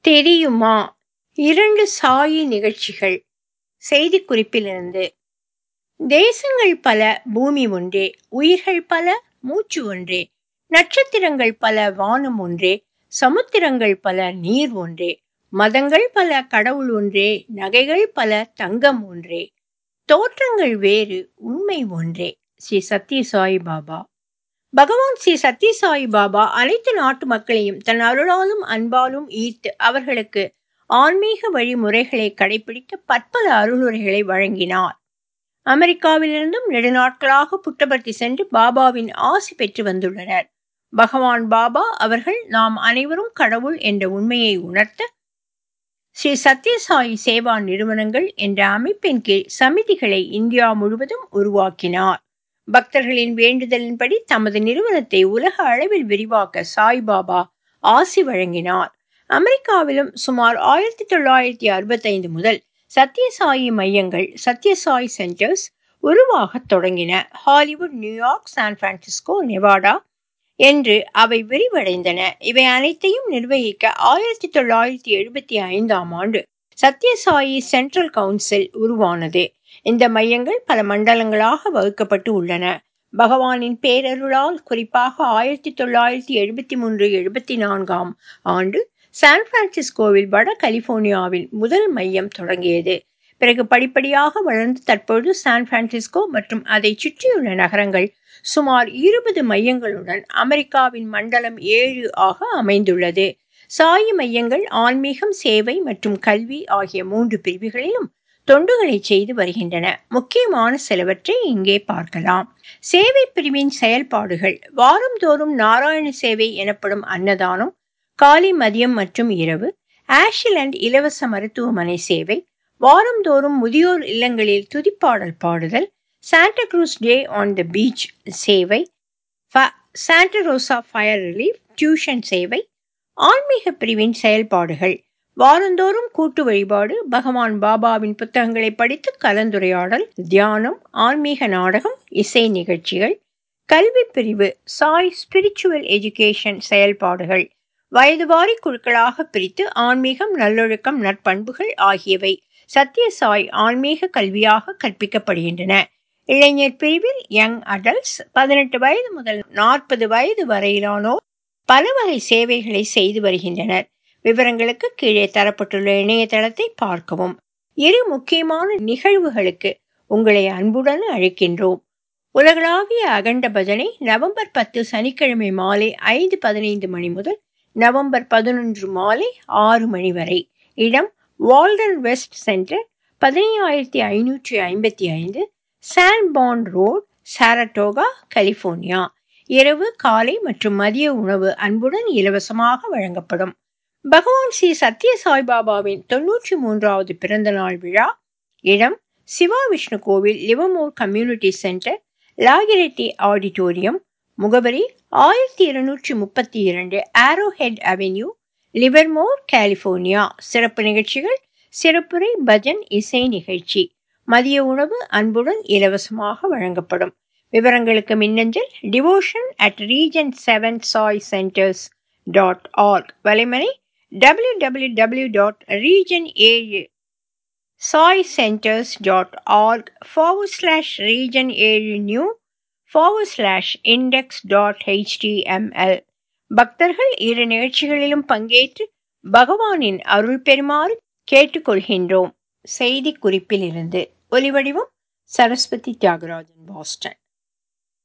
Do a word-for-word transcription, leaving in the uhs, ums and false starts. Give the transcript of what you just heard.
தெரியுமா? இரண்டு சாயி நிகழ்ச்சிகள். செய்திக்குறிப்பிலிருந்து. தேசங்கள் பல பூமி ஒன்றே, உயிர்கள் பல மூச்சு ஒன்றே, நட்சத்திரங்கள் பல வானம் ஒன்றே, சமுத்திரங்கள் பல நீர் ஒன்றே, மதங்கள் பல கடவுள் ஒன்றே, நகைகள் பல தங்கம் ஒன்றே, தோற்றங்கள் வேறு உண்மை ஒன்றே. ஸ்ரீ சத்ய சாய் பாபா. பகவான் ஸ்ரீ சத்ய சாய் பாபா அனைத்து நாட்டு மக்களையும் தன் அருளாலும் அன்பாலும் ஈர்த்து அவர்களுக்கு ஆன்மீக வழிமுறைகளை கடைபிடிக்க பற்பல அருளுரைகளை வழங்கினார். அமெரிக்காவிலிருந்தும் நெடுநாட்களாக புட்டபர்த்தி சென்று பாபாவின் ஆசி பெற்று வந்துள்ளனர். பகவான் பாபா அவர்கள் நாம் அனைவரும் கடவுள் என்ற உண்மையை உணர்த்த ஸ்ரீ சத்ய சாயி சேவா நிறுவனங்கள் என்ற அமைப்பின் கீழ் சமிதிகளை இந்தியா முழுவதும் உருவாக்கினார். பக்தர்களின் வேண்டுதலின்படி தமது நிறுவனத்தை உலக அளவில் விரிவாக்க சாய்பாபா ஆசி வழங்கினார். அமெரிக்காவிலும் சுமார் ஆயிரத்தி தொள்ளாயிரத்தி அறுபத்தி ஐந்து முதல் சத்யசாயி மையங்கள் சத்யசாய் சென்டர்ஸ் உருவாக தொடங்கின. Hollywood, New York, San Francisco, Nevada என்று அவை விரிவடைந்தன. இவை அனைத்தையும் நிர்வகிக்க ஆயிரத்தி தொள்ளாயிரத்தி எழுபத்தி ஐந்தாம் ஆண்டு சத்யசாயி சென்ட்ரல் கவுன்சில் உருவானது. இந்த மையங்கள் பல மண்டலங்களாக வகுக்கப்பட்டு உள்ளன. பகவானின் பேரருளால் குறிப்பாக ஆயிரத்தி தொள்ளாயிரத்தி எழுபத்தி மூன்று எழுபத்தி நான்காம் ஆண்டு சான் பிரான்சிஸ்கோவில் வட கலிபோர்னியாவில் முதல் மையம் தொடங்கியது. பிறகு படிப்படியாக வளர்ந்து தற்பொழுது சான் பிரான்சிஸ்கோ மற்றும் அதை சுற்றியுள்ள நகரங்கள் சுமார் இருபது மையங்களுடன் அமெரிக்காவின் மண்டலம் ஏழு ஆக அமைந்துள்ளது. சாயி மையங்கள் ஆன்மீகம், சேவை மற்றும் கல்வி ஆகிய மூன்று பிரிவுகளிலும் தொண்டுகளை செய்து வருகின்றன. முக்கியமான சிலவற்றை இங்கே பார்க்கலாம். சேவை பிரிவின் செயல்பாடுகள். வாரந்தோறும் நாராயண சேவை எனப்படும் அன்னதானம், காலை, மதியம் மற்றும் இரவு. ஆஷிலண்ட் இலவச மருத்துவமனை சேவை. வாரந்தோறும் முதியோர் இல்லங்களில் துதிப்பாடல் பாடுதல். Santa Cruz day on the beach சேவை. Santa Rosa fire relief tuition சேவை. ஆன்மீக பிரிவின் செயல்பாடுகள். வாரந்தோறும் கூட்டு வழிபாடு, பகவான் பாபாவின் புத்தகங்களை படித்து கலந்துரையாடல், தியானம், ஆன்மீக நாடகம், இசை நிகழ்ச்சிகள். கல்வி பிரிவு. சாய் ஸ்பிரிச்சுவல் எஜுகேஷன் செயல்பாடுகள். வயதுவாரி குழுக்களாக பிரித்து ஆன்மீகம், நல்லொழுக்கம், நற்பண்புகள் ஆகியவை சத்ய சாய் ஆன்மீக கல்வியாக கற்பிக்கப்படுகின்றன. இளைஞர் பிரிவில் யங் அடல்ட்ஸ் பதினெட்டு வயது முதல் நாற்பது வயது வரையிலானோர் பல வகை சேவைகளை செய்து வருகின்றனர். விவரங்களுக்கு கீழே தரப்பட்டுள்ள இணையதளத்தை பார்க்கவும். இரு முக்கியமான நிகழ்வுகளுக்கு உங்களை அன்புடன் அழைக்கின்றோம். உலகளாவிய அகண்ட பஜனை நவம்பர் பத்து சனிக்கிழமை மாலை ஐந்து பதினைந்து மணி முதல் நவம்பர் பதினொன்று மாலை ஆறு மணி வரை. இடம் வால்டன் வெஸ்ட் சென்டர், பதினையாயிரத்தி ஐநூற்றி ஐம்பத்தி ஐந்து San Pond Road, Saratoga, California. இரவு, காலை மற்றும் மதிய உணவு அன்புடன் இலவசமாக வழங்கப்படும். பகவான் ஸ்ரீ சத்ய சாய்பாபாவின் தொன்னூற்றி மூன்றாவது பிறந்த நாள் விழா. இடம் சிவா விஷ்ணு கோவில், Livermore community centre, Lakireddy auditorium. முகவரி ஆயிரத்தி இருநூற்றி முப்பத்தி இரண்டு Arrowhead Avenue, Livermore, California. சிறப்பு நிகழ்ச்சிகள். சிறப்புரை, பஜன், இசை நிகழ்ச்சி. மதிய உணவு அன்புடன் இலவசமாக வழங்கப்படும். விவரங்களுக்கு மின்னஞ்சல் devotion at region seven Sai centres dot org. வலைமனை W W W dot region ஏழு Sai centres dot org forward slash region ஏழு new forward slash index dot HTML. பக்தர்கள் இரு நிகழ்ச்சிகளிலும் பங்கேற்று பகவானின் அருள் பெறுமாறு கேட்டுக்கொள்கின்றோம். செய்தி குறிப்பில் இருந்து ஒலிவடிவம் சரஸ்வதி தியாகராஜன், பாஸ்டன்.